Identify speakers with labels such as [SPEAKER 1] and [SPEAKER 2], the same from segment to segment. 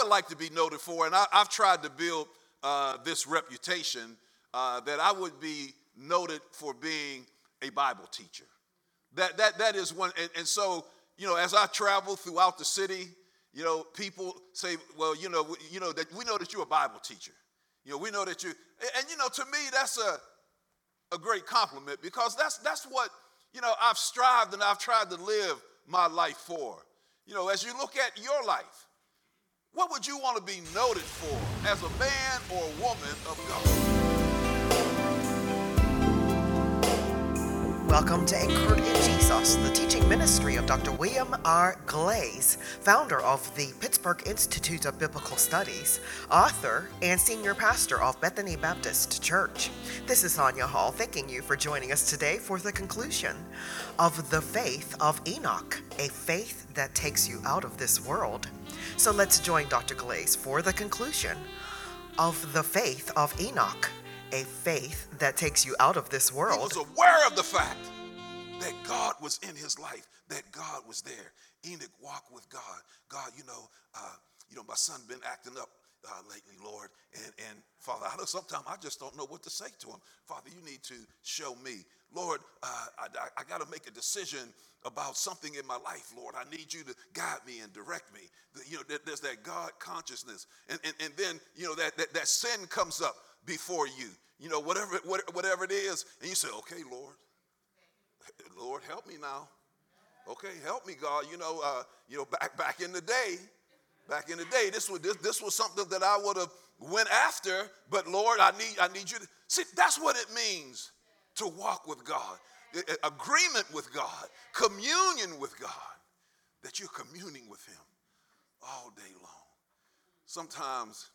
[SPEAKER 1] would like to be noted for, and I've tried to build this reputation, that I would be noted for being a Bible teacher. That is one, and so, as I travel throughout the city, people say, well, that we know that you're a Bible teacher. We know that you, and to me, that's a great compliment, because that's what, I've strived and I've tried to live my life for. As you look at your life, what would you want to be noted for as a man or a woman of God?
[SPEAKER 2] Welcome to Anchored in Jesus, the teaching ministry of Dr. William R. Glaze, founder of the Pittsburgh Institute of Biblical Studies, author, and senior pastor of Bethany Baptist Church. This is Anya Hall, thanking you for joining us today for the conclusion of the faith of Enoch, a faith that takes you out of this world. So let's join Dr. Glaze for the conclusion of the faith of Enoch, a faith that takes you out of this world.
[SPEAKER 1] He was aware of the fact that God was in his life, that God was there. Enoch walked with God. God, my son been acting up lately, Lord. And Father, sometimes I just don't know what to say to him. Father, you need to show me. Lord, I got to make a decision about something in my life, Lord. I need you to guide me and direct me. There's that God consciousness. And then, that sin comes up before you. Whatever it is, and you say, okay, Lord, help me now. Okay, help me, God. Back in the day, this was something that I would have went after, but Lord, I need you to see. That's what it means to walk with God, agreement with God, communion with God. That you're communing with Him all day long. Sometimes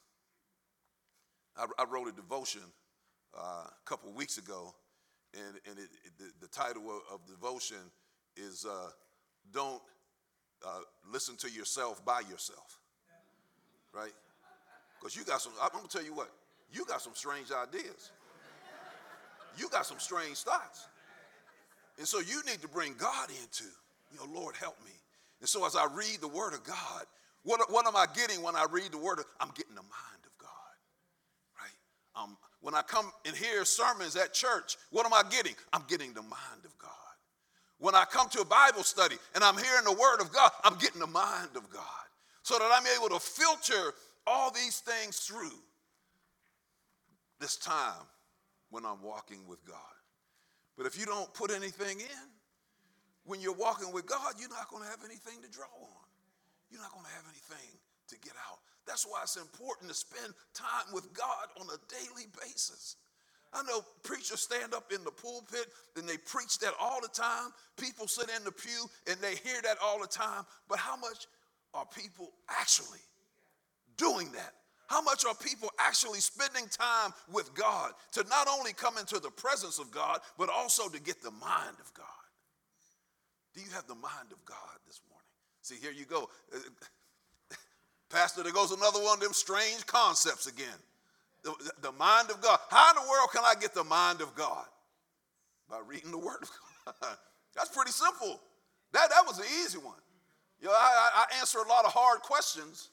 [SPEAKER 1] I wrote a devotion a couple weeks ago, and the title of the devotion is Don't Listen to Yourself by Yourself, right? Because I'm going to tell you what, you got some strange ideas. You got some strange thoughts. And so you need to bring God into, Lord, help me. And so as I read the Word of God, what am I getting when I read the Word? I'm getting the mind of God, right? When I come and hear sermons at church, what am I getting? I'm getting the mind of God. When I come to a Bible study and I'm hearing the Word of God, I'm getting the mind of God, so that I'm able to filter all these things through this time when I'm walking with God. But if you don't put anything in, when you're walking with God, you're not going to have anything to draw on. You're not going to have anything to get out. That's why it's important to spend time with God on a daily basis. I know preachers stand up in the pulpit and they preach that all the time. People sit in the pew and they hear that all the time. But how much are people actually doing that? How much are people actually spending time with God to not only come into the presence of God, but also to get the mind of God? Do you have the mind of God this morning? See, here you go. Pastor, there goes another one of them strange concepts again. The mind of God. How in the world can I get the mind of God? By reading the Word of God. That's pretty simple. That was the easy one. I answer a lot of hard questions.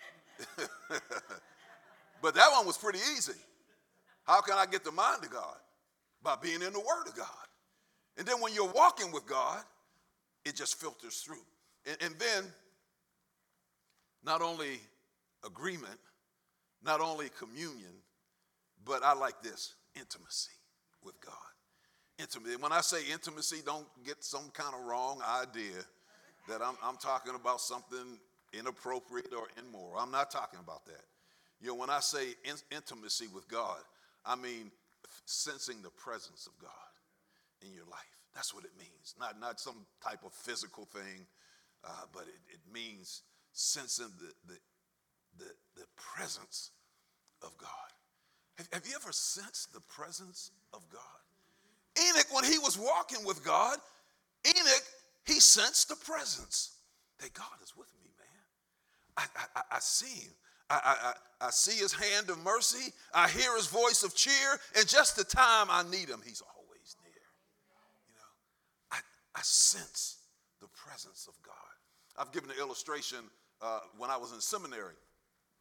[SPEAKER 1] But that one was pretty easy. How can I get the mind of God? By being in the Word of God. And then when you're walking with God, it just filters through. And then, not only agreement, not only communion, but I like this, intimacy with God. Intimacy. When I say intimacy, don't get some kind of wrong idea that I'm talking about something inappropriate or immoral. I'm not talking about that. When I say intimacy with God, I mean sensing the presence of God in your life. That's what it means. Not some type of physical thing, but it means sensing the presence of God. Have you ever sensed the presence of God? Enoch, when he was walking with God, he sensed the presence that God is with me, man. I see him. I see his hand of mercy. I hear his voice of cheer. And just the time I need him, he's always near. I sense the presence of God. I've given an illustration when I was in seminary.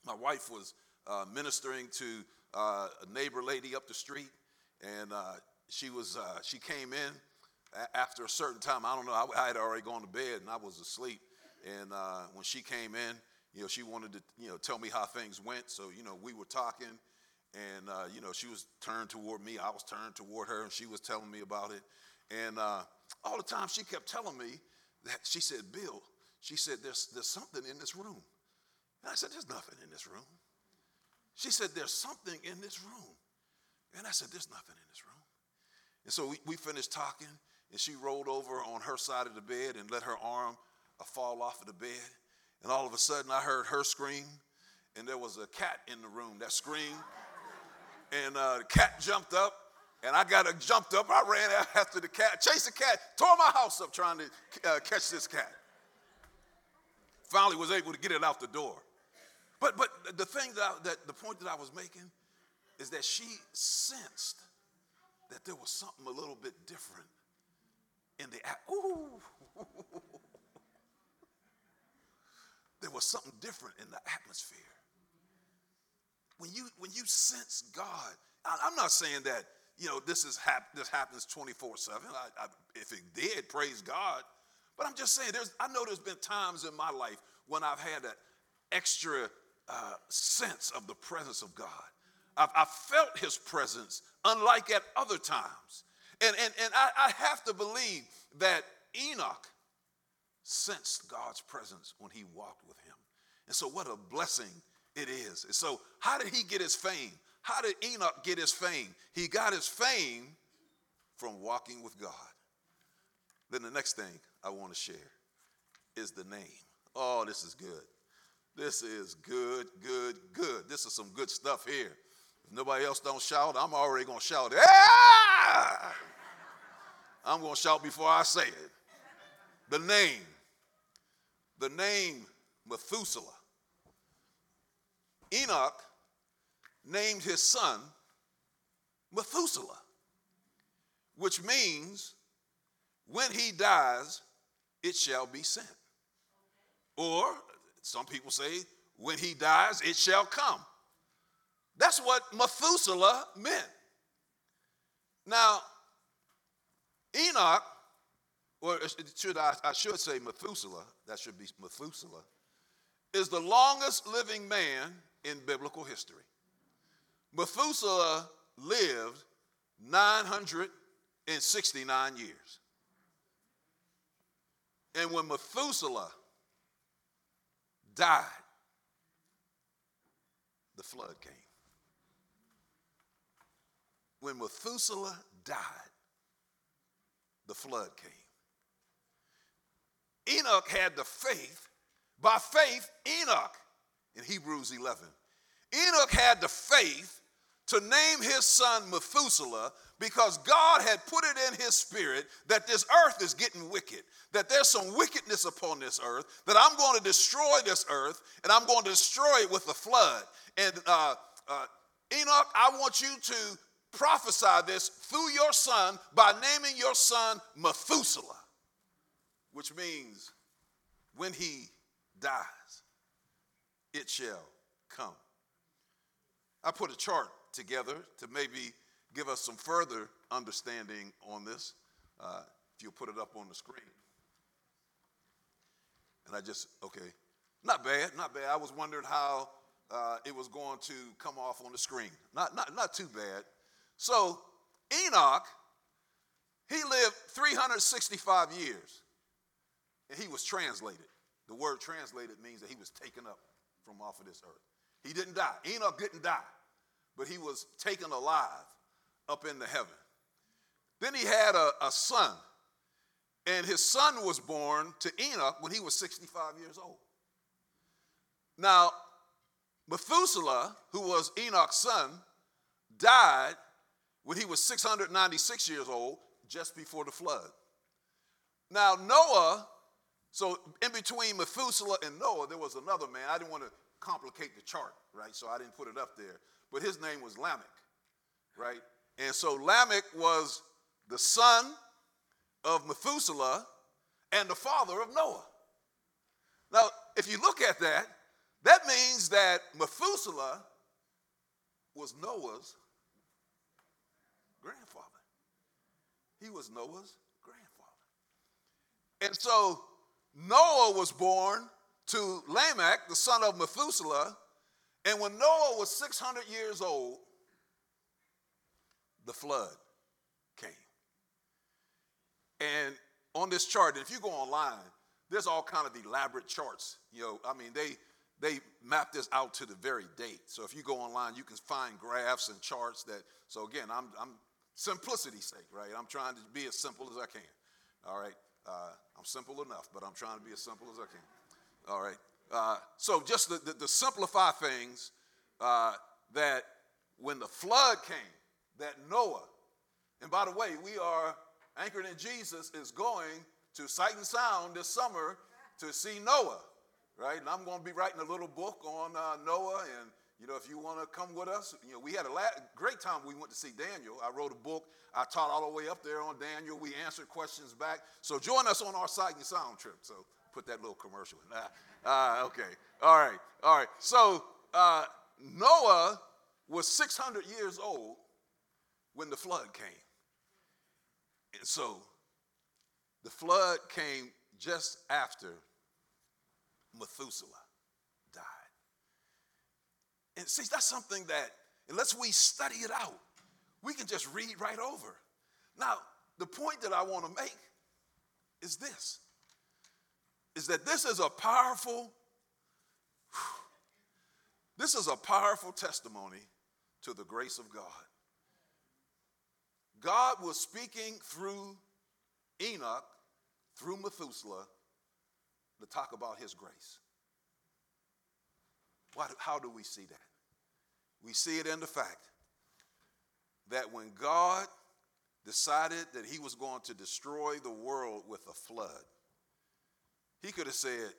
[SPEAKER 1] my wife was ministering to a neighbor lady up the street, and she came in after a certain time. I don't know, I had already gone to bed and I was asleep. And when she came in, she wanted to, tell me how things went. So, we were talking, and, she was turned toward me. I was turned toward her, and she was telling me about it. And all the time she kept telling me that, she said, Bill, she said, there's something in this room. And I said, there's nothing in this room. She said, there's something in this room. And I said, there's nothing in this room. And so we finished talking, and she rolled over on her side of the bed and let her arm fall off of the bed. And all of a sudden, I heard her scream, and there was a cat in the room that screamed. And the cat jumped up, and I jumped up. I ran after the cat, chased the cat, tore my house up trying to catch this cat. Finally was able to get it out the door. But the thing the point that I was making is that she sensed that there was something a little bit different in the there was something different in the atmosphere. When you sense God, I'm not saying that this happens 24/7. If it did, praise God. But I'm just saying I know there's been times in my life when I've had an extra sense of the presence of God. I've felt his presence unlike at other times. And I have to believe that Enoch sensed God's presence when he walked with him. And so what a blessing it is. And so how did he get his fame? How did Enoch get his fame? He got his fame from walking with God. Then the next thing I want to share is the name. Oh, this is good. This is good, good, good. This is some good stuff here. If nobody else don't shout, I'm already going to shout. Ah! I'm going to shout before I say it. The name Methuselah. Enoch named his son Methuselah, which means when he dies, it shall be sent. Or some people say, when he dies, it shall come. That's what Methuselah meant. Now, Enoch, or I should say Methuselah, that should be Methuselah, is the longest living man in biblical history. Methuselah lived 969 years. And when Methuselah died, the flood came. When Methuselah died, the flood came. Enoch had the faith. By faith, Enoch, in Hebrews 11, Enoch had the faith to name his son Methuselah because God had put it in his spirit that this earth is getting wicked, that there's some wickedness upon this earth, that I'm going to destroy this earth, and I'm going to destroy it with a flood. And Enoch, I want you to prophesy this through your son by naming your son Methuselah, which means when he dies, it shall come. I put a chart together to maybe give us some further understanding on this. If you'll put it up on the screen. And okay. Not bad. I was wondering how it was going to come off on the screen. Not too bad. So Enoch, he lived 365 years, and he was translated. The word translated means that he was taken up from off of this earth. He didn't die. Enoch didn't die, but he was taken alive up into heaven. Then he had a son, and his son was born to Enoch when he was 65 years old. Now, Methuselah, who was Enoch's son, died when he was 696 years old, just before the flood. Now, Noah, so in between Methuselah and Noah, there was another man. I didn't want to complicate the chart, right? So I didn't put it up there. But his name was Lamech, right? And so Lamech was the son of Methuselah and the father of Noah. Now, if you look at that, That means that Methuselah was Noah's grandfather. He was Noah's grandfather. And so Noah was born to Lamech, the son of Methuselah, and when Noah was 600 years old, the flood came. And on this chart, if you go online, there's all kind of elaborate charts. They map this out to the very date. So if you go online, you can find graphs and charts that. So again, I'm simplicity's sake, right? I'm trying to be as simple as I can. All right, I'm simple enough, but I'm trying to be as simple as I can. All right. So just to simplify things, that when the flood came, that Noah, and by the way, we are Anchored in Jesus is going to Sight and Sound this summer to see Noah, right? And I'm going to be writing a little book on Noah, and if you want to come with us, we had a great time. We went to see Daniel. I wrote a book. I taught all the way up there on Daniel. We answered questions back. So join us on our Sight and Sound trip. So put that little commercial in. Okay. All right. So Noah was 600 years old when the flood came. And so the flood came just after Methuselah died. And see, that's something that, unless we study it out, we can just read right over. Now, the point that I want to make is this, is that this is a powerful testimony to the grace of God. God was speaking through Enoch, through Methuselah, to talk about his grace. How do we see that? We see it in the fact that when God decided that he was going to destroy the world with a flood, he could have said,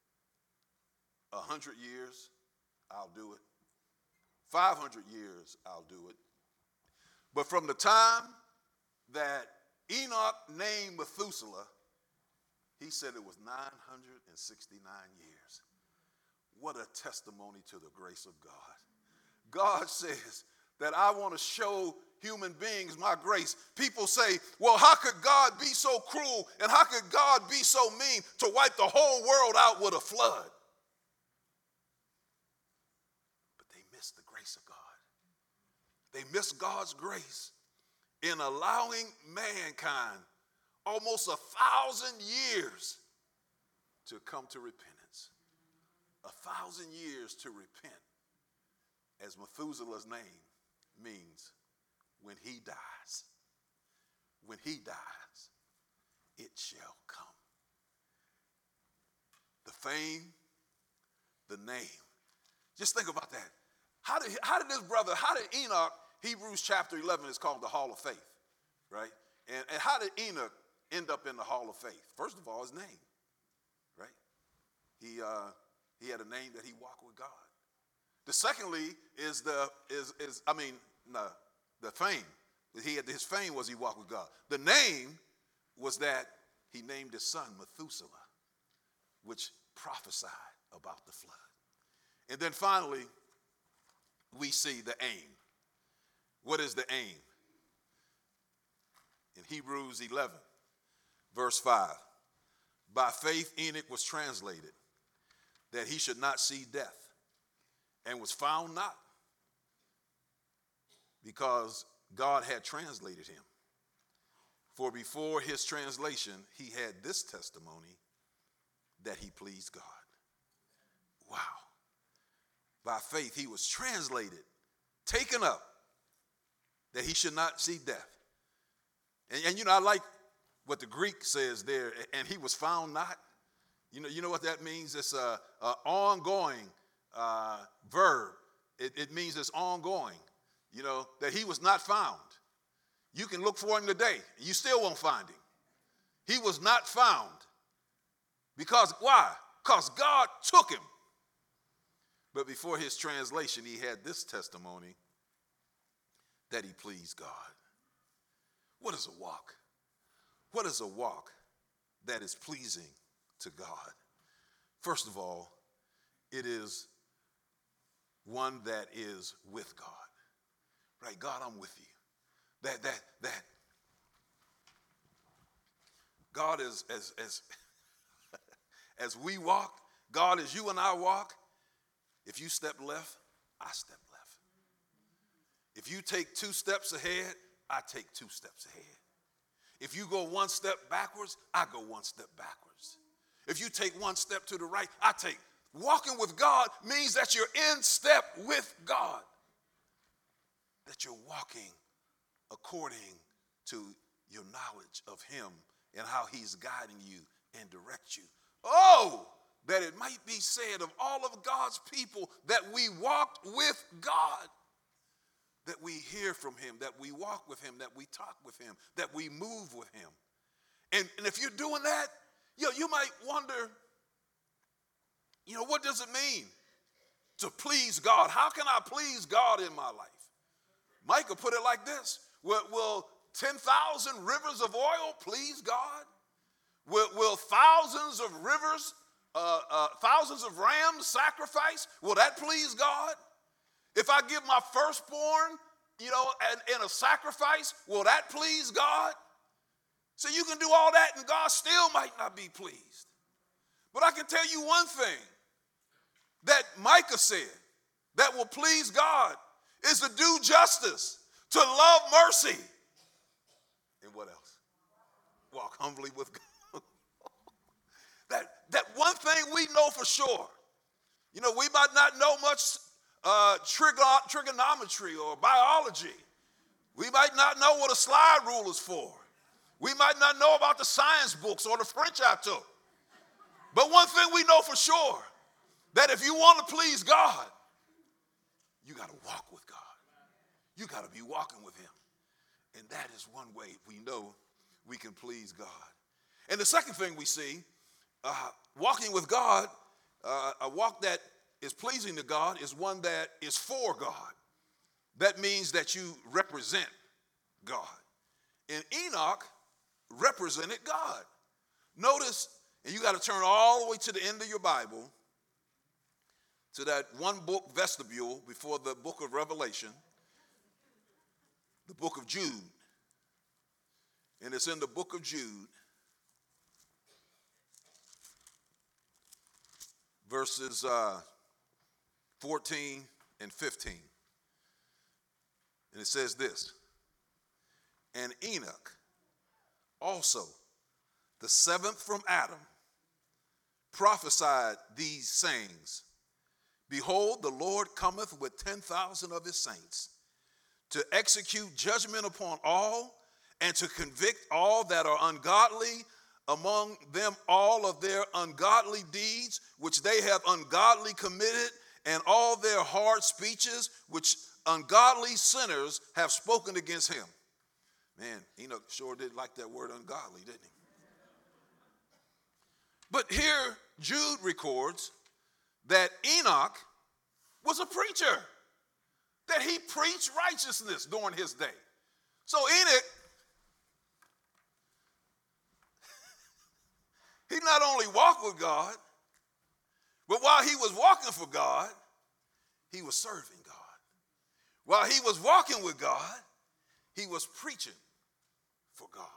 [SPEAKER 1] 100 years, I'll do it. 500 years, I'll do it. But from the time that Enoch named Methuselah, he said it was 969 years. What a testimony to the grace of God. God says that I want to show human beings my grace. People say, well, how could God be so cruel and how could God be so mean to wipe the whole world out with a flood? But they miss the grace of God. They miss God's grace in allowing mankind almost 1,000 years to come to repentance. 1,000 years to repent, as Methuselah's name means, when he dies. When he dies, it shall come. The fame, the name. Just think about that. How did Enoch, Hebrews chapter 11 is called the Hall of Faith, right? And how did Enoch end up in the Hall of Faith? First of all, his name, right? He had a name that he walked with God. The secondly is the fame. His fame was he walked with God. The name was that he named his son Methuselah, which prophesied about the flood. And then finally, we see the aim. What is the aim? In Hebrews 11, verse 5, by faith Enoch was translated, that he should not see death, and was found not, because God had translated him. For before his translation, he had this testimony, that he pleased God. Wow. By faith, he was translated, taken up, that he should not see death. And I like what the Greek says there, and he was found not. You know what that means? It's a ongoing verb. It means it's ongoing, that he was not found. You can look for him today. You still won't find him. He was not found. Because why? Because God took him. But before his translation, he had this testimony, that he pleased God. What is a walk? What is a walk that is pleasing to God? First of all, it is one that is with God. Right? God, I'm with you. That God is as we walk, God, as you and I walk, if you step left, I step left. If you take 2 steps ahead, I take 2 steps ahead. If you go 1 step backwards, I go 1 step backwards. If you take 1 step to the right, I take. Walking with God means that you're in step with God. That you're walking according to your knowledge of him and how he's guiding you and direct you. Oh, that it might be said of all of God's people that we walked with God, that we hear from him, that we walk with him, that we talk with him, that we move with him. And if you're doing that, you might wonder, what does it mean to please God? How can I please God in my life? Micah put it like this: will 10,000 rivers of oil please God? Will thousands of rivers, thousands of rams sacrifice? Will that please God? If I give my firstborn, in a sacrifice, will that please God? So you can do all that and God still might not be pleased. But I can tell you one thing that Micah said that will please God is to do justice, to love mercy. And what else? Walk humbly with God. That one thing we know for sure. We might not know much trigonometry or biology. We might not know what a slide rule is for. We might not know about the science books or the French I took. But one thing we know for sure, that if you want to please God, you got to walk with God. You got to be walking with him. And that is one way we know we can please God. And the second thing we see, walking with God, a walk that is pleasing to God is one that is for God. That means that you represent God. And Enoch represented God. Notice, and you got to turn all the way to the end of your Bible, to that one book vestibule before the book of Revelation, the book of Jude. And it's in the book of Jude, verses 14 and 15. And it says this: and Enoch also, the 7th from Adam, prophesied these sayings: behold, the Lord cometh with 10,000 of his saints, to execute judgment upon all, and to convict all that are ungodly, among them all of their ungodly deeds, which they have ungodly committed, and all their hard speeches, which ungodly sinners have spoken against him. Man, Enoch sure did like that word ungodly, didn't he? But here, Jude records that Enoch was a preacher, that he preached righteousness during his day. So Enoch, he not only walked with God, but while he was walking for God, he was serving God. While he was walking with God, he was preaching for God.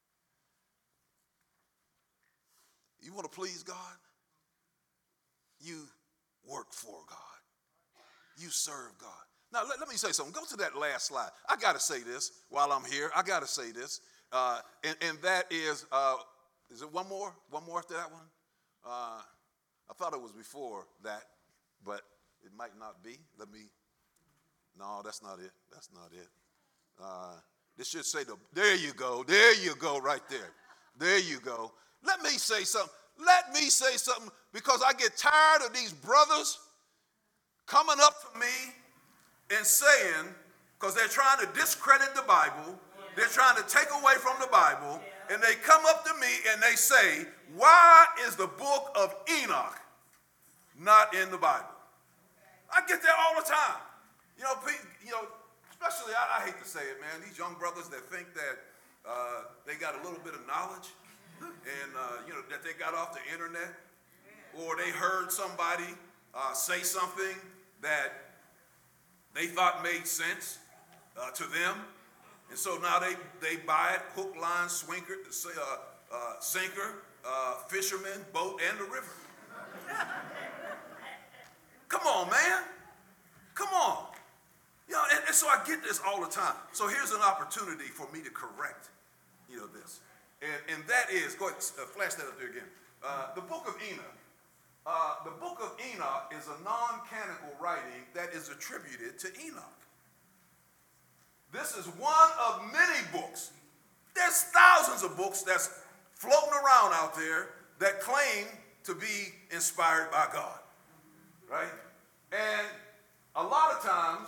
[SPEAKER 1] You want to please God? You work for God. You serve God. Now, let me say something. Go to that last slide. I got to say this while I'm here. I got to say this. And that is it one more? One more after that one? I thought it was before that, but it might not be. No, that's not it. That's not it. This should say, there you go. There you go right there. There you go. Let me say something. Let me say something, because I get tired of these brothers coming up to me and saying, because they're trying to discredit the Bible, they're trying to take away from the Bible, and they come up to me and they say, why is the book of Enoch not in the Bible? I get that all the time. Especially, I hate to say it, man, these young brothers that think that they got a little bit of knowledge and, that they got off the internet, or they heard somebody say something that they thought made sense to them. And so now they buy it, hook, line, sinker, fisherman, boat, and the river. Come on, man. Come on. You know, and so I get this all the time. So here's an opportunity for me to correct, this. And that is, go ahead, flash that up there again. The book of Enoch. The book of Enoch is a non-canonical writing that is attributed to Enoch. This is one of many books. There's thousands of books that's floating around out there that claim to be inspired by God, right? And a lot of times,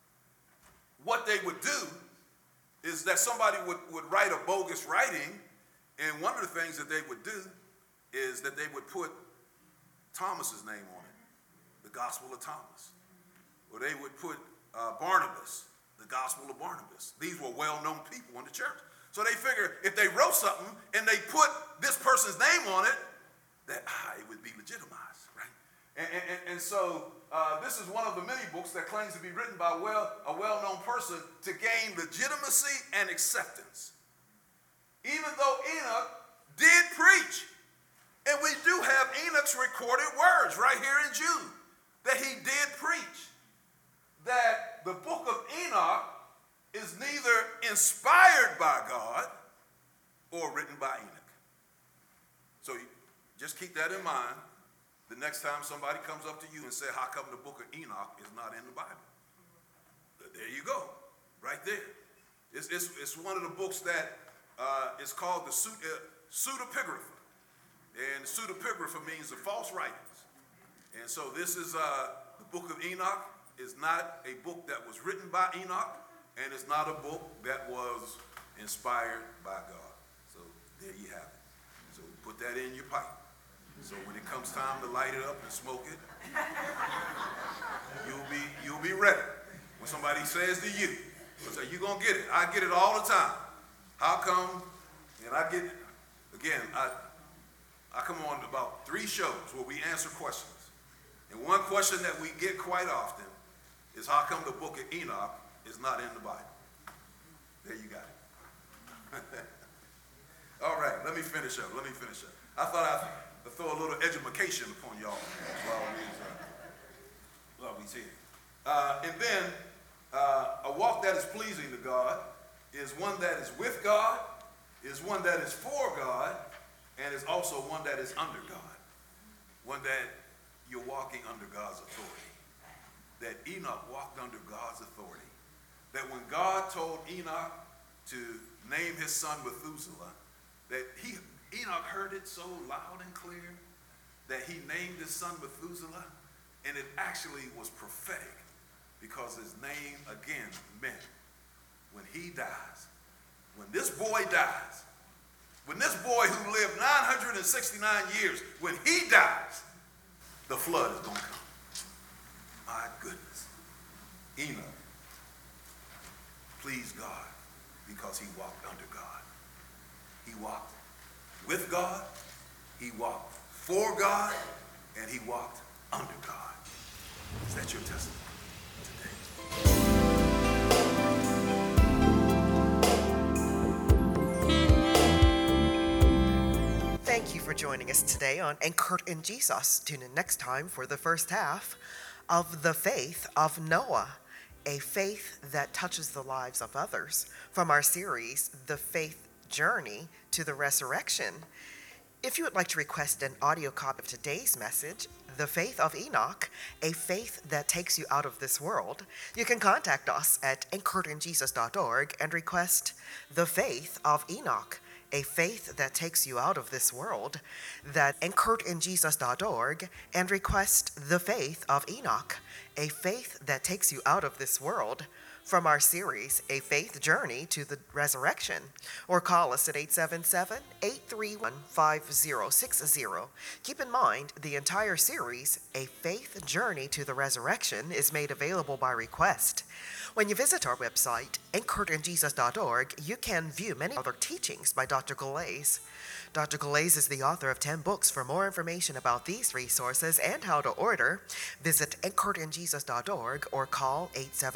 [SPEAKER 1] what they would do is that somebody would write a bogus writing, and one of the things that they would do is that they would put Thomas's name on it, the Gospel of Thomas. Or they would put Barnabas, the Gospel of Barnabas. These were well-known people in the church. So they figure if they wrote something and they put this person's name on it, that it would be legitimized, right? And so this is one of the many books that claims to be written by a well-known person to gain legitimacy and acceptance. Even though Enoch did preach, and we do have Enoch's recorded words right here in Jude, that he did preach, that the book of Enoch is neither inspired by God or written by Enoch. So just keep that in mind the next time somebody comes up to you and says, how come the book of Enoch is not in the Bible? There you go, right there. It's one of the books that is called the pseudepigrapha. And pseudepigrapha means the false writings. And so this is the book of Enoch is not a book that was written by Enoch, and it's not a book that was inspired by God. So there you have it. So put that in your pipe. So when it comes time to light it up and smoke it, you'll be ready. When somebody says to you, you're gonna get it. I get it all the time. How come? And I get it. Again, I come on about 3 shows where we answer questions. And one question that we get quite often is how come the book of Enoch is not in the Bible? There you got it. All right, let me finish up. I thought I'd throw a little education upon y'all while we's here. And then a walk that is pleasing to God is one that is with God, is one that is for God, and is also one that is under God. One that you're walking under God's authority. That Enoch walked under God's authority. That when God told Enoch to name his son Methuselah, that Enoch heard it so loud and clear that he named his son Methuselah, and it actually was prophetic because his name again meant when he dies, when this boy dies, when this boy who lived 969 years, when he dies, the flood is going to come. My goodness. Enoch pleased God because he walked under God. He walked with God, he walked for God, and he walked under God. Is that your testimony today?
[SPEAKER 2] Thank you for joining us today on Anchored in Jesus. Tune in next time for the first half of The Faith of Noah, a faith that touches the lives of others, from our series, The Faith Journey to the Resurrection. If you would like to request an audio copy of today's message, The Faith of Enoch, a faith that takes you out of this world, you can contact us at anchoredinjesus.org and request The Faith of Enoch, a faith that takes you out of this world. That anchoredinjesus.org and request The Faith of Enoch, a faith that takes you out of this world. from our series, A Faith Journey to the Resurrection, or call us at 877-831-5060. Keep in mind, the entire series, A Faith Journey to the Resurrection, is made available by request. When you visit our website, anchoredinjesus.org, you can view many other teachings by Dr. Galais. Dr. Galais is the author of 10 books. For more information about these resources and how to order, visit anchoredinjesus.org or call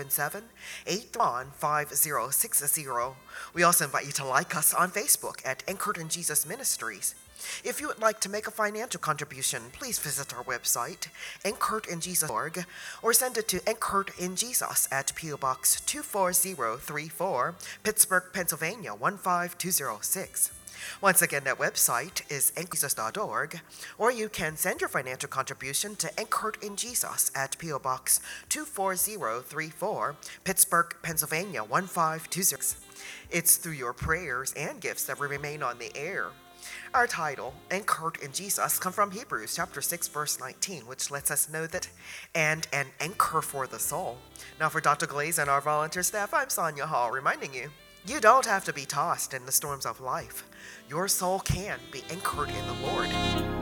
[SPEAKER 2] 877-831-5060. We also invite you to like us on Facebook at Anchored in Jesus Ministries. If you would like to make a financial contribution, please visit our website, anchoredinjesus.org, or send it to Anchored in Jesus at P.O. Box 24034, Pittsburgh, Pennsylvania 15206. Once again, that website is anchoredinjesus.org, or you can send your financial contribution to Anchored in Jesus at P.O. Box 24034, Pittsburgh, Pennsylvania 15206. It's through your prayers and gifts that we remain on the air. Our title, Anchored in Jesus, comes from Hebrews chapter 6, verse 19, which lets us know that, and an anchor for the soul. Now for Dr. Galais and our volunteer staff, I'm Sonia Hall, reminding you, you don't have to be tossed in the storms of life. Your soul can be anchored in the Lord.